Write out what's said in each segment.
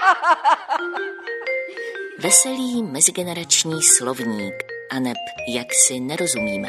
Veselý mezigenerační slovník, aneb jak si nerozumíme.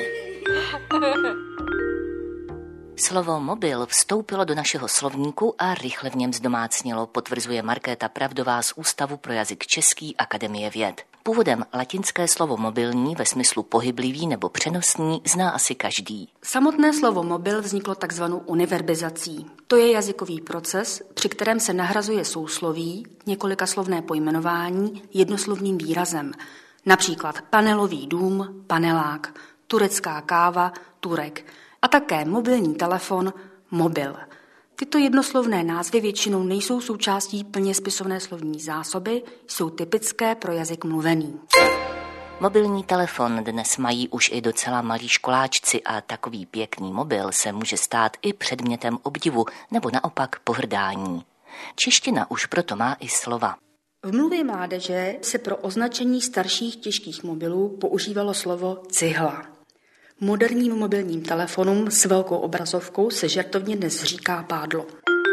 Slovo mobil vstoupilo do našeho slovníku a rychle v něm zdomácnělo, potvrzuje Markéta Pravdová z Ústavu pro jazyk český Akademie věd. Původem latinské slovo mobilní ve smyslu pohyblivý nebo přenosný zná asi každý. Samotné slovo mobil vzniklo takzvanou univerbizací. To je jazykový proces, při kterém se nahrazuje sousloví, několikaslovné pojmenování jednoslovným výrazem. Například panelový dům, panelák, turecká káva, turek a také mobilní telefon, mobil. Tyto jednoslovné názvy většinou nejsou součástí plně spisovné slovní zásoby, jsou typické pro jazyk mluvený. Mobilní telefon dnes mají už i docela malí školáčci a takový pěkný mobil se může stát i předmětem obdivu nebo naopak pohrdání. Čeština už proto má i slova. V mluvě mládeže se pro označení starších těžkých mobilů používalo slovo cihla. Moderním mobilním telefonům s velkou obrazovkou se žertovně dnes říká pádlo.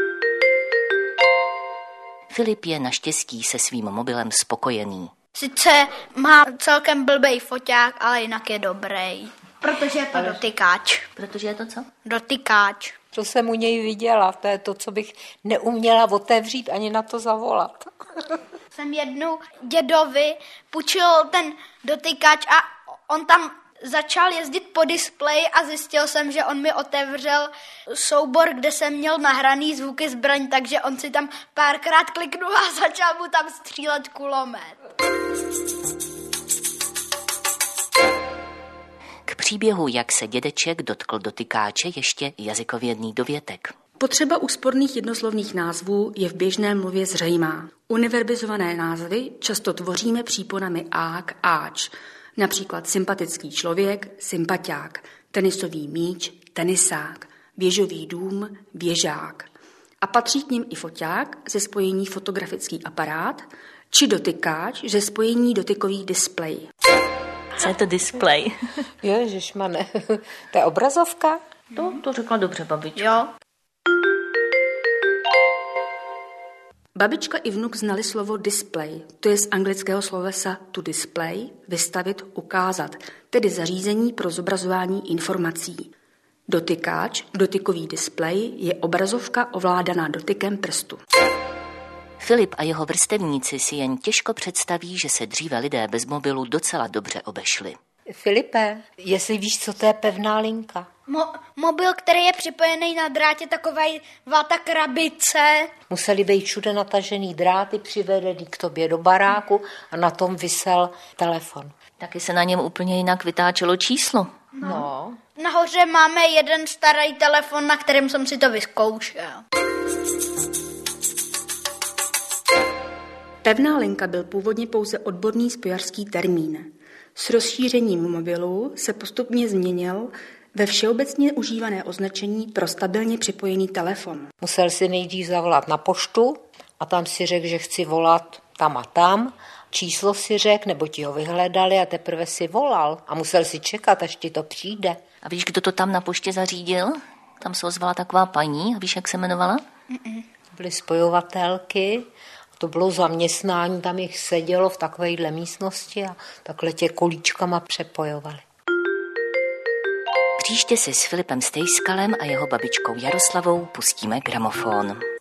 Filip je naštěstí se svým mobilem spokojený. Sice má celkem blbej foťák, ale jinak je dobrý. Protože je to dotykáč. Protože je to co? Dotykáč. Co jsem u něj viděla, to je to, co bych neuměla otevřít ani na to zavolat. Jsem jednou dědovi půjčil ten dotykač a on tam začal jezdit po displeji a zjistil jsem, že on mi otevřel soubor, kde jsem měl nahraný zvuky zbraň, takže on si tam párkrát kliknul a začal mu tam střílet kulomet. K příběhu, jak se dědeček dotkl dotykáče, ještě jazykovědný dovětek. Potřeba úsporných jednoslovných názvů je v běžné mluvě zřejmá. Univerbizované názvy často tvoříme příponami ák, áč. Například sympatický člověk, sympatiák, tenisový míč, tenisák, věžový dům, věžák. A patří k nim i foťák ze spojení fotografický aparát, či dotykáč ze spojení dotykový displej. Co je to displej? Ježišmane, to je obrazovka? To řekla dobře babička. Jo. Babička i vnuk znali slovo display, to je z anglického slovesa to display, vystavit, ukázat, tedy zařízení pro zobrazování informací. Dotykáč, dotykový displej, je obrazovka ovládaná dotykem prstu. Filip a jeho vrstevníci si jen těžko představí, že se dříve lidé bez mobilu docela dobře obešli. Filipe, jestli víš, co to je pevná linka? Mobil, který je připojený na drátě, takovej ta krabice. Museli být všude natažený dráty, přivedený k tobě do baráku a na tom visel telefon. Taky se na něm úplně jinak vytáčelo číslo. No. Nahoře máme jeden starý telefon, na kterém jsem si to vyzkoušel. Pevná linka byl původně pouze odborný spojařský termín. S rozšířením mobilu se postupně změnil ve všeobecně užívané označení pro stabilně připojený telefon. Musel si nejdřív zavolat na poštu a tam si řekl, že chci volat tam a tam. Číslo si řekl, nebo ti ho vyhledali a teprve si volal a musel si čekat, až ti to přijde. A víš, kdo to tam na poště zařídil? Tam se ozvala taková paní, a víš, jak se jmenovala? Byly spojovatelky, to bylo zaměstnání, tam jich sedělo v takovejhle místnosti a takhle tě kolíčkama přepojovali. Příště si s Filipem Stejskalem a jeho babičkou Jaroslavou pustíme gramofon.